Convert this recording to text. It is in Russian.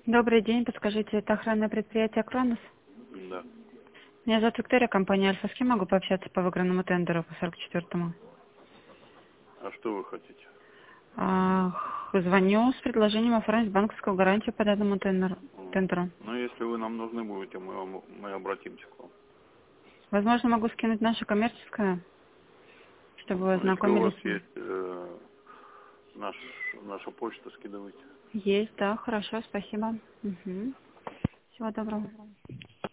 Добрый день, подскажите, это охранное предприятие «Кронос»? Да. Меня зовут Виктория, компания «Альфа». С кем могу пообщаться по выигранному тендеру по 44-му? А что вы хотите? Звоню с предложением оформить банковскую гарантию по данному тендеру. Ну, если вы нам нужны будете, мы обратимся к вам. Возможно, могу скинуть наше коммерческое, чтобы вы Ну, если у вас ознакомились. есть наша почта, скидывайте. Есть, да, хорошо, спасибо. Всего доброго.